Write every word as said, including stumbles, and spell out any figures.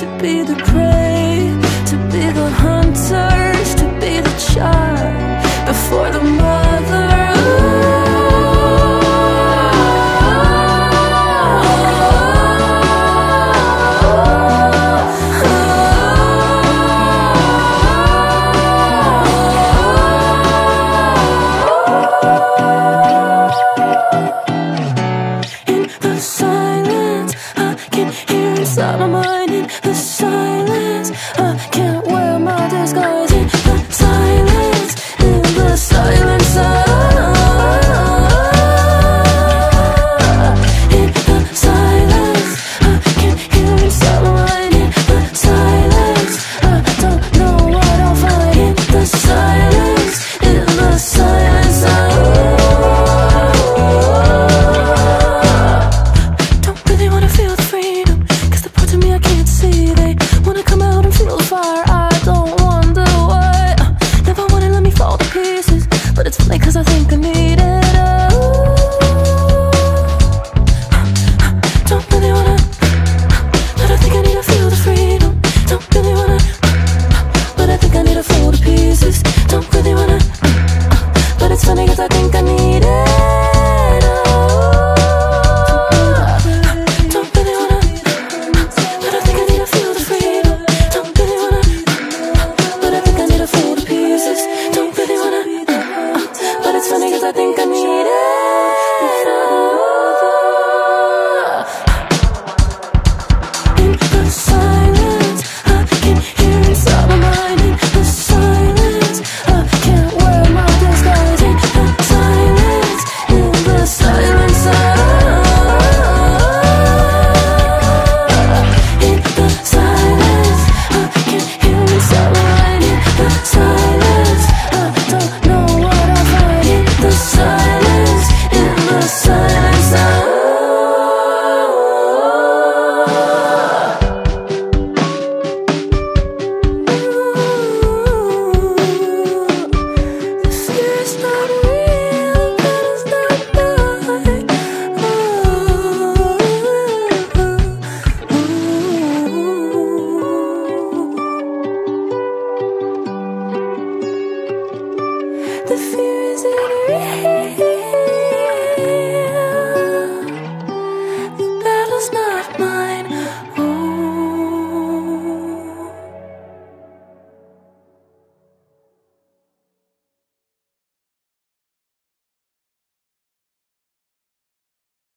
to be the prey, to be the hunters, to be the child before the mother. Inside my mind, in the silence, I can't wear my disguise. In the silence, in the silence, ah. In the silence, I can hear inside my mind. In the silence, I don't know what I'll find. In the silence, in the silence, ah. Don't really wanna feel the freedom, to me I can't see. They wanna come out and feel the fire. I don't wonder why. uh, Never wanna let me fall to pieces, but it's funny cause I think I need it. Oh, don't really wanna, but I think I need to feel the freedom. Don't really wanna, but I think I need to fall to pieces. Don't really wanna, but it's funny cause I think I need it. It's funny cause I think I need it. In the silence.